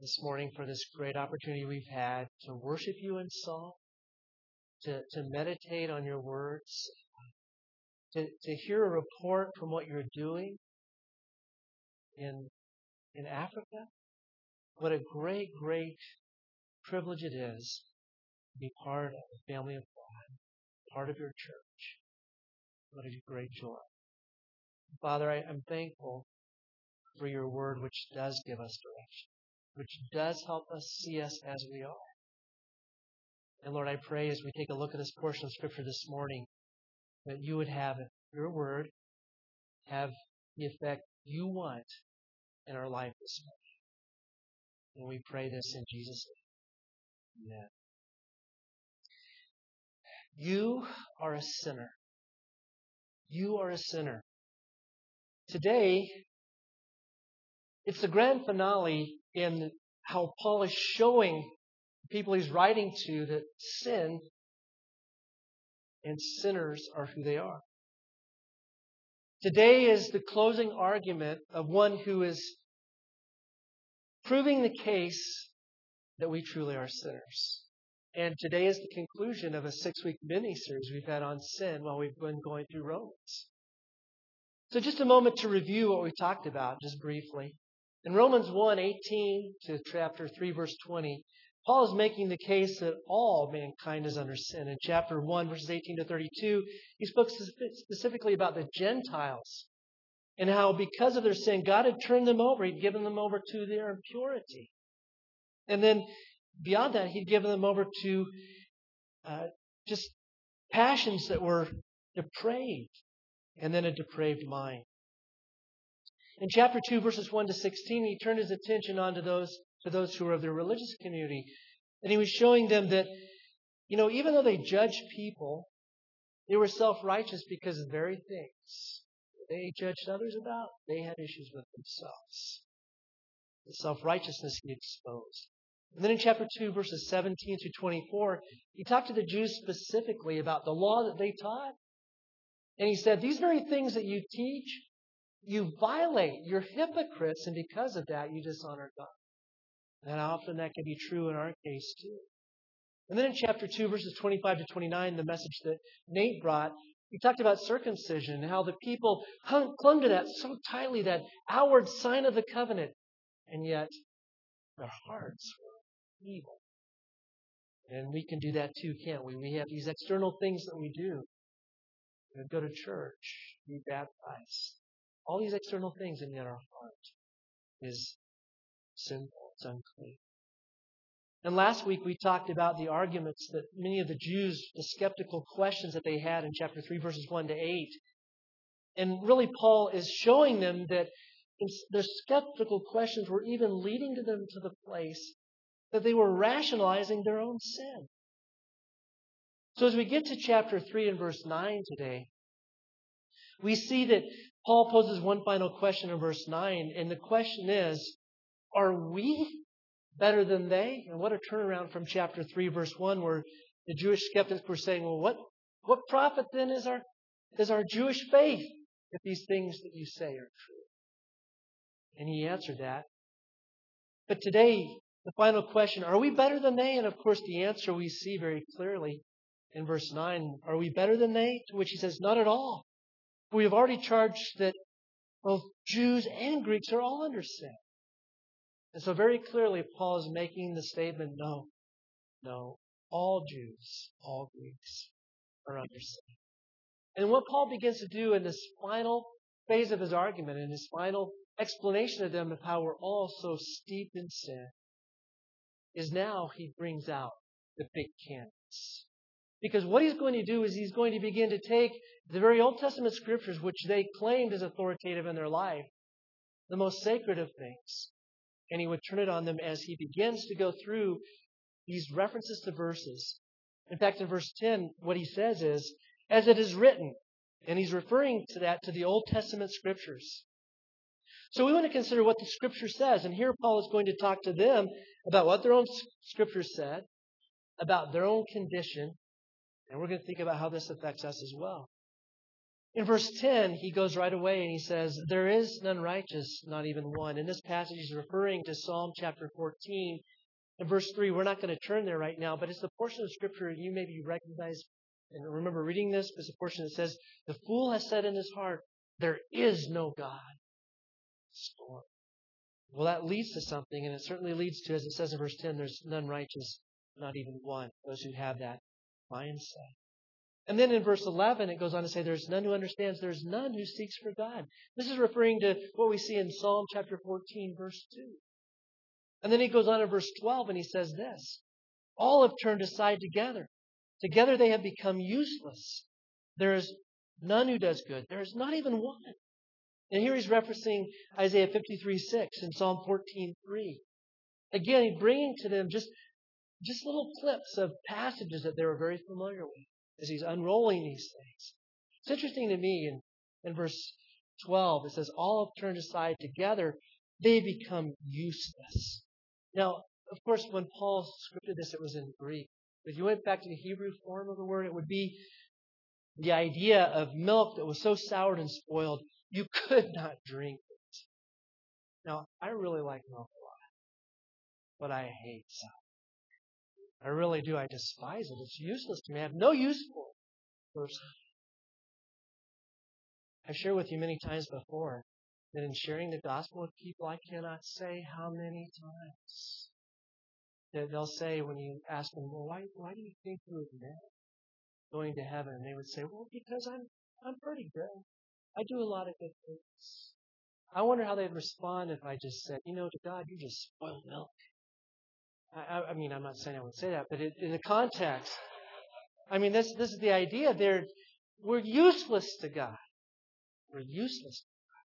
this morning for this great opportunity we've had to worship you in song, to meditate on your words, to hear a report from what you're doing in Africa. What a great, great privilege it is to be part of the family of God, part of your church. What a great joy. Father, I'm thankful for your word, which does give us direction, which does help us see us as we are. And Lord, I pray as we take a look at this portion of Scripture this morning, that you would have your word have the effect you want in our life this morning. And we pray this in Jesus' name. Amen. You are a sinner. You are a sinner. Today, it's the grand finale in how Paul is showing the people he's writing to that sin and sinners are who they are. Today is the closing argument of one who is proving the case that we truly are sinners. And today is the conclusion of a 6-week mini-series we've had on sin while we've been going through Romans. So just a moment to review what we talked about, just briefly. In Romans 1:18 to chapter 3, verse 20, Paul is making the case that all mankind is under sin. In chapter 1, verses 18 to 32, he spoke specifically about the Gentiles and how because of their sin, God had turned them over. He'd given them over to their impurity. And then beyond that, he'd given them over to just passions that were depraved, and then a depraved mind. In chapter 2, verses 1 to 16, he turned his attention on to those who were of the religious community. And he was showing them that, even though they judged people, they were self-righteous because of the very things they judged others about. They had issues with themselves. The self-righteousness he exposed. And then in chapter 2, verses 17 through 24, he talked to the Jews specifically about the law that they taught. And he said, these very things that you teach, you violate. You're hypocrites, and because of that, you dishonor God. And often that can be true in our case too. And then in chapter 2, verses 25 to 29, the message that Nate brought, he talked about circumcision and how the people clung to that so tightly, that outward sign of the covenant, and yet their hearts were evil. And we can do that too, can't we? We have these external things that we do. We go to church, be baptized. All these external things, and yet our heart is sinful. It's unclean. And last week we talked about the arguments that many of the Jews, the skeptical questions that they had in chapter 3, verses 1 to 8. And really Paul is showing them that their skeptical questions were even leading to them to the place that they were rationalizing their own sin. So as we get to chapter 3 and verse 9 today, we see that Paul poses one final question in verse 9. And the question is, are we better than they? And what a turnaround from chapter 3, verse 1, where the Jewish skeptics were saying, well, what profit then is our Jewish faith if these things that you say are true? And he answered that. But today, the final question, are we better than they? And of course, the answer we see very clearly in verse 9. Are we better than they? To which he says, not at all. We have already charged that both Jews and Greeks are all under sin. And so very clearly, Paul is making the statement, no, all Jews, all Greeks are under sin. And what Paul begins to do in this final phase of his argument, in his final explanation of them of how we're all so steeped in sin, is now he brings out the big canvas. Because what he's going to do is he's going to begin to take the very Old Testament scriptures, which they claimed as authoritative in their life, the most sacred of things, and he would turn it on them as he begins to go through these references to verses. In fact, in verse 10, what he says is, as it is written, and he's referring to that to the Old Testament scriptures. So we want to consider what the scripture says, and here Paul is going to talk to them about what their own scripture said, about their own condition, and we're going to think about how this affects us as well. In verse 10, he goes right away and he says, there is none righteous, not even one. In this passage, he's referring to Psalm chapter 14. In verse 3, we're not going to turn there right now, but it's the portion of Scripture you maybe recognize and remember reading this. It's a portion that says, the fool has said in his heart, there is no God. Scorn. Well, that leads to something, and it certainly leads to, as it says in verse 10, there's none righteous, not even one. Those who have that mindset. And then in verse 11, it goes on to say, there's none who understands, there's none who seeks for God. This is referring to what we see in Psalm chapter 14, verse 2. And then he goes on in verse 12, and he says this, all have turned aside together. Together they have become useless. There is none who does good. There is not even one. And here he's referencing Isaiah 53:6 and Psalm 14:3. Again, he's bringing to them just little clips of passages that they were very familiar with as he's unrolling these things. It's interesting to me in verse 12, it says, all have turned aside together, they become useless. Now, of course, when Paul scripted this, it was in Greek. If you went back to the Hebrew form of the word, it would be the idea of milk that was so soured and spoiled, you could not drink it. Now, I really like milk a lot, but I hate sour. I really do. I despise it. It's useless to me. I have no use for it, personally. I've shared with you many times before that in sharing the gospel with people, I cannot say how many times that they'll say when you ask them, well, why do you think you're going to heaven? And they would say, well, because I'm pretty good. I do a lot of good things. I wonder how they'd respond if I just said, to God, you just spoiled milk. I mean, I'm not saying I would say that, but in the context, I mean, this is the idea. We're useless to God. We're useless.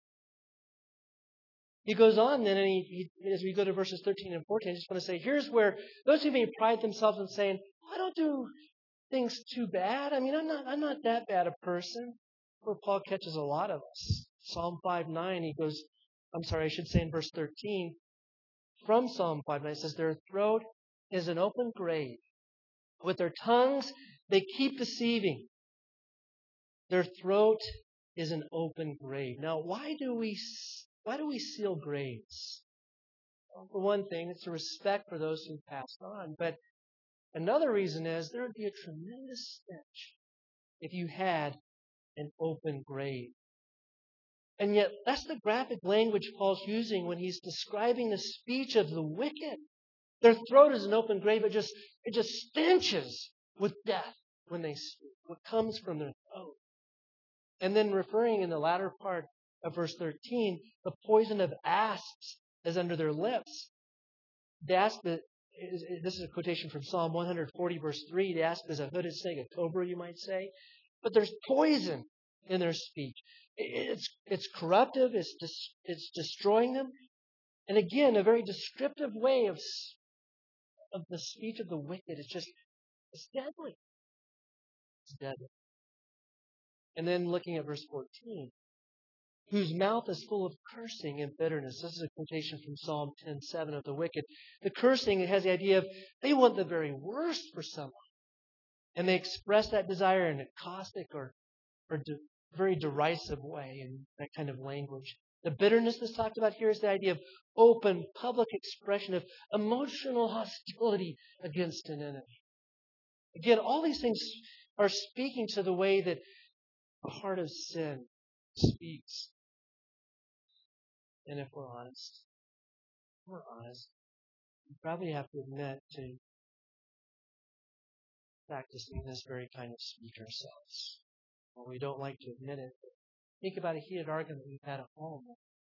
He goes on then, and he as we go to verses 13 and 14, I just want to say, here's where those who may pride themselves in saying, I don't do things too bad. I mean, I'm not that bad a person. Where Paul catches a lot of us. Psalm 5:9, he goes, I should say in verse 13, from Psalm 5:9, it says, their throat is an open grave. With their tongues, they keep deceiving. Their throat is an open grave. Now, why do we seal graves? Well, for one thing, it's a respect for those who passed on. But another reason is there would be a tremendous stench if you had an open grave. And yet, that's the graphic language Paul's using when he's describing the speech of the wicked. Their throat is an open grave. It just stenches with death when they speak. What comes from their throat. And then referring in the latter part of verse 13, the poison of asps is under their lips. The asp, this is a quotation from Psalm 140, verse 3. The asp is a hooded snake, a cobra, you might say. But there's poison in their speech. It's corruptive. It's destroying them. And again, a very descriptive way of the speech of the wicked. It's deadly. It's deadly. And then looking at verse 14, whose mouth is full of cursing and bitterness. This is a quotation from Psalm 10:7 of the wicked. The cursing, it has the idea of they want the very worst for someone. And they express that desire in a caustic or very derisive way in that kind of language. The bitterness that's talked about here is the idea of open, public expression of emotional hostility against an enemy. Again, all these things are speaking to the way that the heart of sin speaks. And if we're honest, we probably have to admit to practicing this very kind of speech ourselves. Well, we don't like to admit it. Think about a heated argument you've had at home.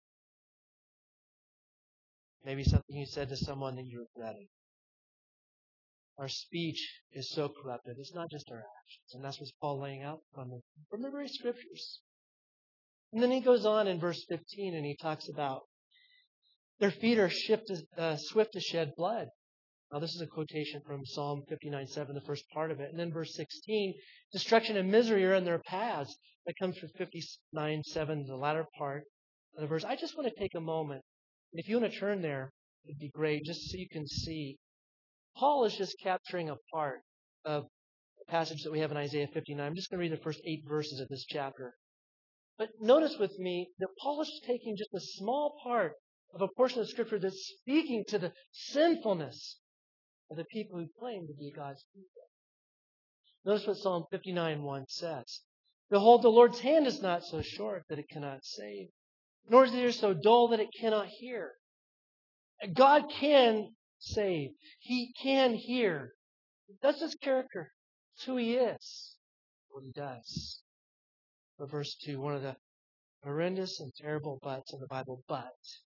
Maybe something you said to someone that you regretted. Our speech is so corrupted. It's not just our actions. And that's what Paul laying out from the very scriptures. And then he goes on in verse 15 and he talks about their feet are swift to shed blood. Now this is a quotation from Psalm 59:7, the first part of it. And then verse 16, destruction and misery are in their paths. That comes from 59:7, the latter part of the verse. I just want to take a moment. And if you want to turn there, it'd be great, just so you can see. Paul is just capturing a part of the passage that we have in Isaiah 59. I'm just going to read the first 8 verses of this chapter. But notice with me that Paul is taking just a small part of a portion of Scripture that's speaking to the sinfulness of the people who claim to be God's people. Notice what Psalm 59:1 says. Behold, the Lord's hand is not so short that it cannot save, nor is the ear so dull that it cannot hear. God can save. He can hear. That's His character. It's who He is. What He does. But verse 2, one of the horrendous and terrible buts in the Bible, but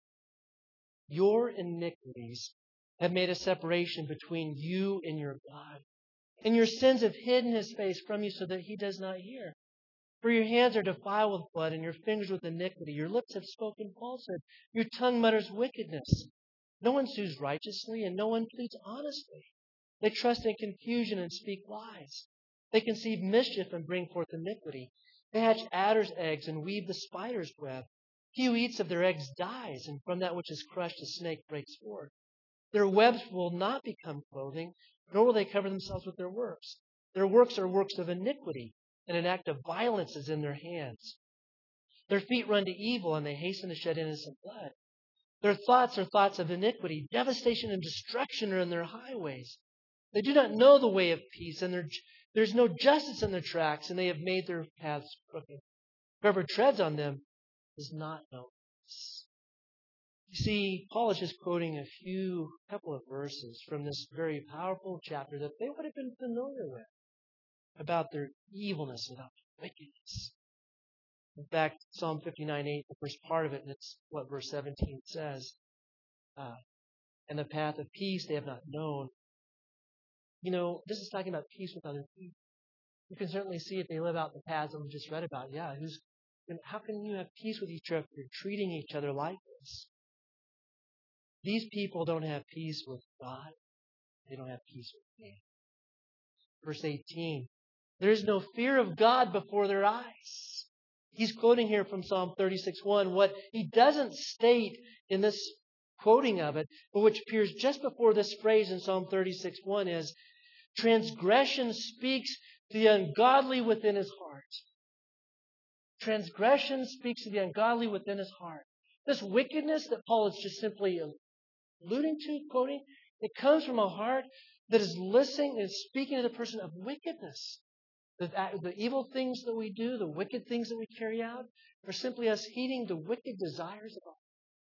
your iniquities have made a separation between you and your God. And your sins have hidden His face from you so that He does not hear. For your hands are defiled with blood and your fingers with iniquity. Your lips have spoken falsehood. Your tongue mutters wickedness. No one sues righteously and no one pleads honestly. They trust in confusion and speak lies. They conceive mischief and bring forth iniquity. They hatch adder's eggs and weave the spider's web. He who eats of their eggs dies, and from that which is crushed a snake breaks forth. Their webs will not become clothing, nor will they cover themselves with their works. Their works are works of iniquity, and an act of violence is in their hands. Their feet run to evil, and they hasten to shed innocent blood. Their thoughts are thoughts of iniquity. Devastation and destruction are in their highways. They do not know the way of peace, and there's no justice in their tracks, and they have made their paths crooked. Whoever treads on them does not know peace. You see, Paul is just quoting a couple of verses from this very powerful chapter that they would have been familiar with about their evilness and about their wickedness. In fact, Psalm 59:8, the first part of it, and it's what verse 17 says, and the path of peace they have not known. You know, this is talking about peace with other people. You can certainly see if they live out the paths that we just read about. Yeah, how can you have peace with each other if you're treating each other like this? These people don't have peace with God. They don't have peace with man. Verse 18, there is no fear of God before their eyes. He's quoting here from Psalm 36:1. What he doesn't state in this quoting of it, but which appears just before this phrase in Psalm 36:1 is, transgression speaks to the ungodly within his heart. Transgression speaks to the ungodly within his heart. This wickedness that Paul is just simply alluding to, quoting, it comes from a heart that is listening and speaking to the person of wickedness. The evil things that we do, the wicked things that we carry out, are simply us heeding the wicked desires of our heart.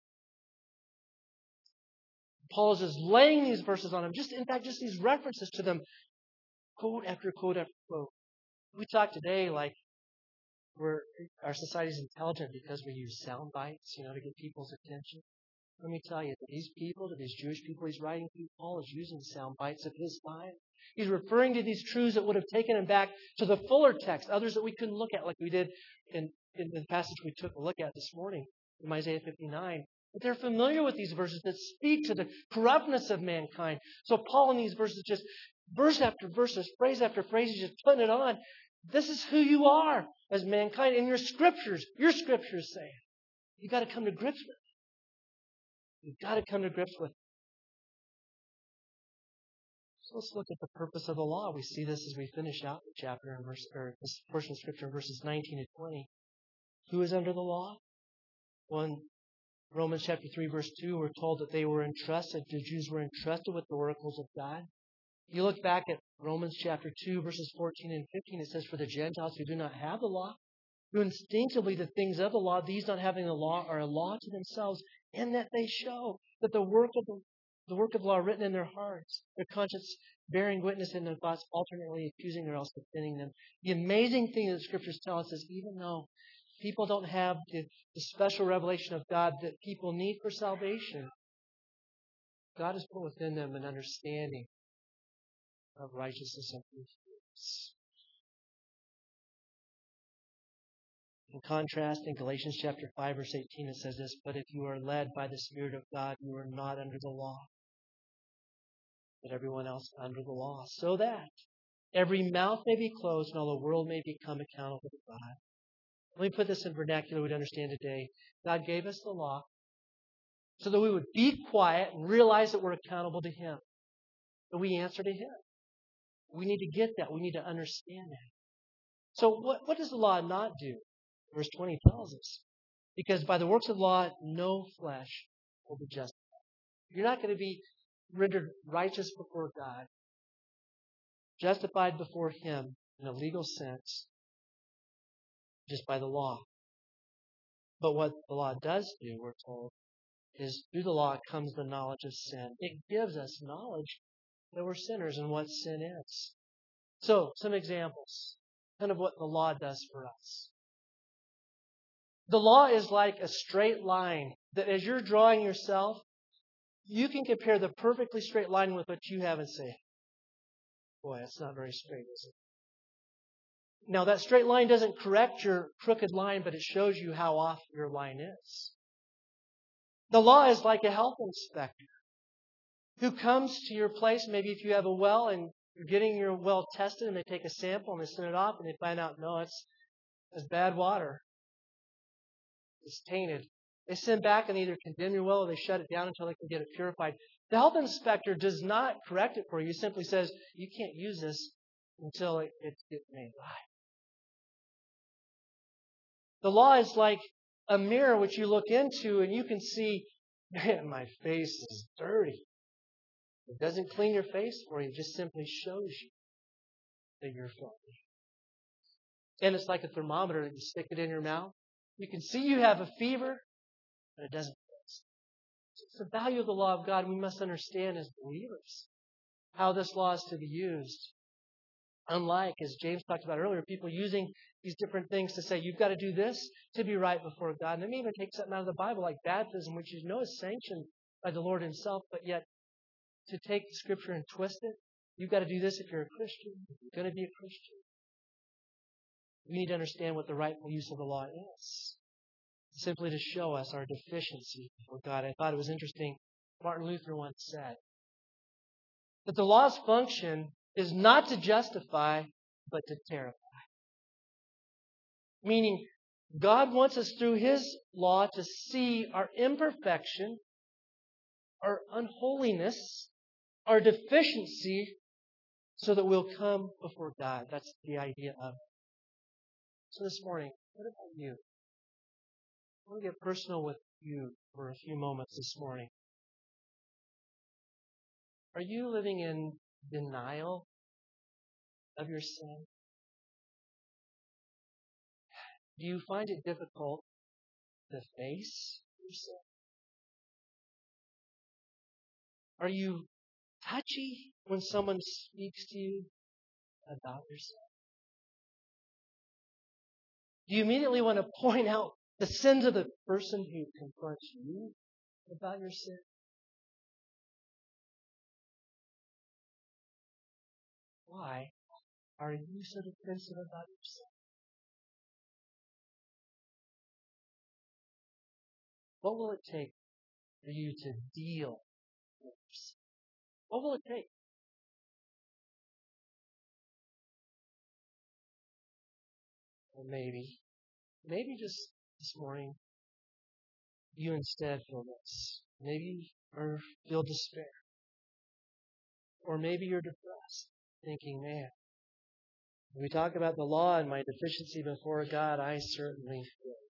Paul is just laying these verses on them. In fact, just these references to them, quote after quote after quote. We talk today like our society's intelligent because we use sound bites, to get people's attention. Let me tell you, to these Jewish people he's writing to, Paul is using sound bites of his time. He's referring to these truths that would have taken him back to the fuller text, others that we couldn't look at like we did in the passage we took a look at this morning from Isaiah 59. But they're familiar with these verses that speak to the corruptness of mankind. So Paul in these verses just verse after verse, phrase after phrase, he's just putting it on. This is who you are as mankind. And your scriptures say it. You've got to come to grips with it. You've got to come to grips with it. So let's look at the purpose of the law. We see this as we finish out the chapter this portion of Scripture in verses 19 and 20. Who is under the law? Well, in Romans chapter 3, verse 2, we're told that the Jews were entrusted with the oracles of God. You look back at Romans chapter 2, verses 14 and 15, it says, for the Gentiles who do not have the law, who instinctively the things of the law, these not having the law, are a law to themselves, in that they show that the work of the law written in their hearts, their conscience bearing witness in their thoughts, alternately accusing or else defending them. The amazing thing that the Scriptures tell us is even though people don't have the special revelation of God that people need for salvation, God has put within them an understanding of righteousness and truth. In contrast, in Galatians chapter 5, verse 18, it says this, but if you are led by the Spirit of God, you are not under the law, but everyone else under the law, so that every mouth may be closed and all the world may become accountable to God. Let me put this in vernacular we'd understand today. God gave us the law so that we would be quiet and realize that we're accountable to Him, that we answer to Him. We need to get that. We need to understand that. So what does the law not do? Verse 20 tells us. Because by the works of the law, no flesh will be justified. You're not going to be rendered righteous before God, justified before Him in a legal sense, just by the law. But what the law does do, we're told, is through the law comes the knowledge of sin. It gives us knowledge that we're sinners and what sin is. So, some examples, kind of what the law does for us. The law is like a straight line that as you're drawing yourself, you can compare the perfectly straight line with what you have and say, boy, that's not very straight, is it? Now, that straight line doesn't correct your crooked line, but it shows you how off your line is. The law is like a health inspector who comes to your place. Maybe if you have a well and you're getting your well tested and they take a sample and they send it off and they find out, no, it's bad water. It's tainted. They send back and either condemn your well or they shut it down until they can get it purified. The health inspector does not correct it for you. He simply says, you can't use this until it gets made right. The law is like a mirror which you look into and you can see, man, my face is dirty. It doesn't clean your face for you. It just simply shows you that you're filthy. And it's like a thermometer that you stick it in your mouth. You can see you have a fever, but it doesn't fix. It's the value of the law of God we must understand as believers, how this law is to be used. Unlike, as James talked about earlier, people using these different things to say, you've got to do this to be right before God. And they may even take something out of the Bible like baptism, which you know is sanctioned by the Lord Himself, but yet to take the Scripture and twist it, you've got to do this if you're a Christian, if you're going to be a Christian. We need to understand what the rightful use of the law is, simply to show us our deficiency before God. I thought it was interesting. Martin Luther once said that the law's function is not to justify, but to terrify. Meaning, God wants us through His law to see our imperfection, our unholiness, our deficiency, so that we'll come before God. That's the idea of it. So this morning, what about you? I want to get personal with you for a few moments this morning. Are you living in denial of your sin? Do you find it difficult to face your sin? Are you touchy when someone speaks to you about your sin? Do you immediately want to point out the sins of the person who confronts you about your sin? Why are you so defensive about your sin? What will it take for you to deal with your sin? What will it take? Or maybe just this morning, you instead feel this. Maybe you feel despair. Or maybe you're depressed, thinking, man, when we talk about the law and my deficiency before God, I certainly feel it.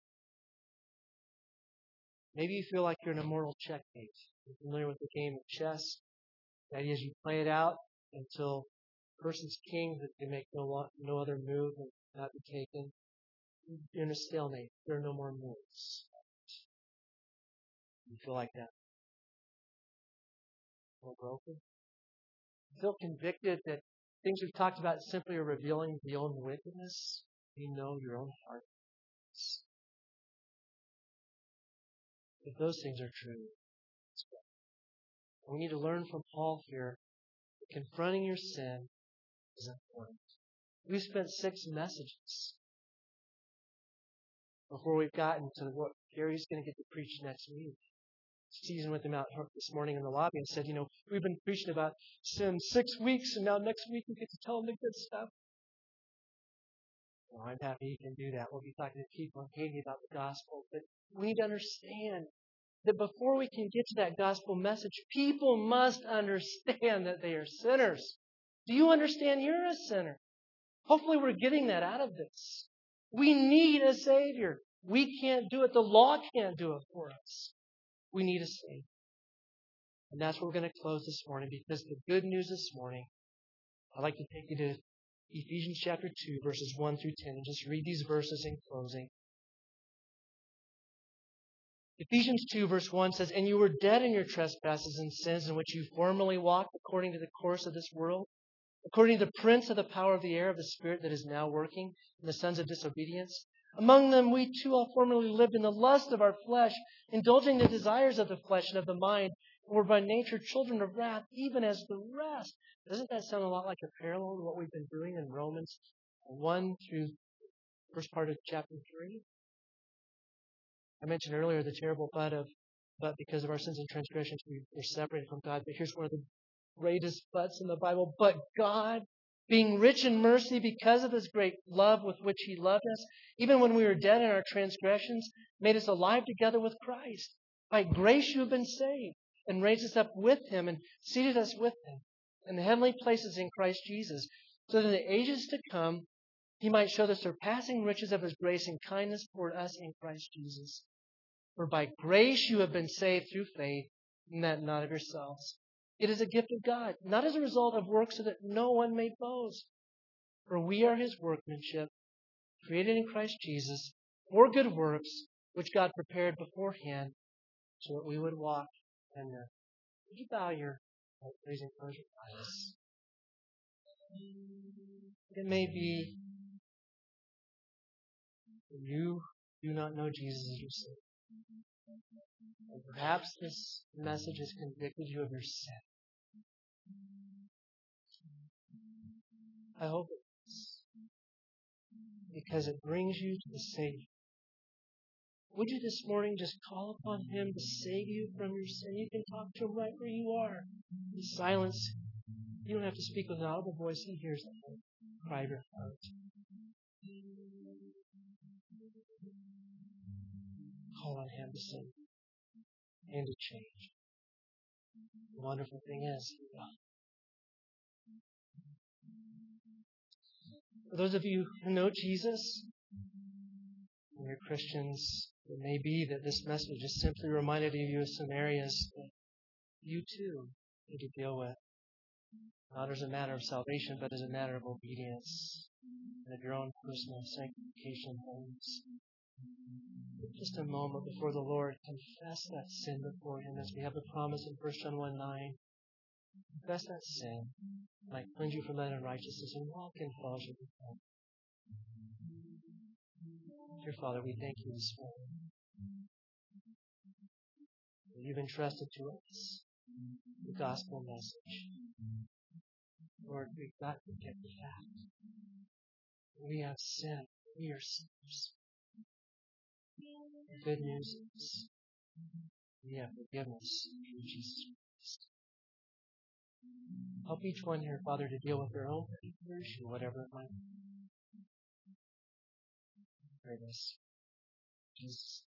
Maybe you feel like you're in a mortal checkmate. You're familiar with the game of chess. The idea is you play it out until the person's king that can make no other move and not be taken. You're in a stalemate. There are no more moves. You feel like that. Feel broken? You feel convicted that things we've talked about simply are revealing your own wickedness? You know your own heart. If those things are true, we need to learn from Paul here that confronting your sin is important. We've spent 6 messages before we've gotten to what Gary's going to get to preach next week. Season with him out this morning in the lobby and said, we've been preaching about sin 6 weeks and now next week we get to tell them the good stuff. Well, I'm happy he can do that. We'll be talking to people in Haiti about the gospel. But we need to understand that before we can get to that gospel message, people must understand that they are sinners. Do you understand you're a sinner? Hopefully we're getting that out of this. We need a Savior. We can't do it. The law can't do it for us. We need a Savior. And that's where we're going to close this morning, because the good news this morning, I'd like to take you to Ephesians chapter 2, verses 1 through 10, and just read these verses in closing. Ephesians 2, verse 1 says, "And you were dead in your trespasses and sins in which you formerly walked according to the course of this world, according to the prince of the power of the air, of the spirit that is now working in the sons of disobedience. Among them we too all formerly lived in the lust of our flesh, indulging the desires of the flesh and of the mind, and were by nature children of wrath, even as the rest." Doesn't that sound a lot like a parallel to what we've been doing in Romans 1 through the first part of chapter 3? I mentioned earlier the terrible but because of our sins and transgressions we were separated from God. But here's one of the greatest buts in the Bible. "But God, being rich in mercy because of His great love with which He loved us, even when we were dead in our transgressions, made us alive together with Christ. By grace you have been saved, and raised us up with Him, and seated us with Him in the heavenly places in Christ Jesus, so that in the ages to come He might show the surpassing riches of His grace and kindness toward us in Christ Jesus. For by grace you have been saved through faith, and that not of yourselves. It is a gift of God, not as a result of works, so that no one may boast. For we are His workmanship, created in Christ Jesus, for good works, which God prepared beforehand, so that we would walk in them." Would you bow your head, please, and close your eyes? It may be that you do not know Jesus as your Savior. And perhaps this message has convicted you of your sin. I hope it is, because it brings you to the Savior. Would you this morning just call upon Him to save you from your sin? You can talk to Him right where you are. In silence, you don't have to speak with an audible voice. He hears the cry of your heart. Call on Him to save you and to change. The wonderful thing is, He will. For those of you who know Jesus, and you're Christians, it may be that this message just simply reminded you of some areas that you too need to deal with. Not as a matter of salvation, but as a matter of obedience and of your own personal sanctification and holiness. Just a moment before the Lord, confess that sin before Him, as we have the promise in 1 John 1:9. Confess that sin, and I cleanse you from that unrighteousness, and walk in fellowship with Him. Dear Father, we thank You this morning that You've entrusted to us the gospel message. Lord, we've got to get the fact. We have sinned. We are sinners. The good news is we have forgiveness through Jesus Christ. Help each one here, Father, to deal with their own particular issue, whatever it might be. Pray this. Jesus.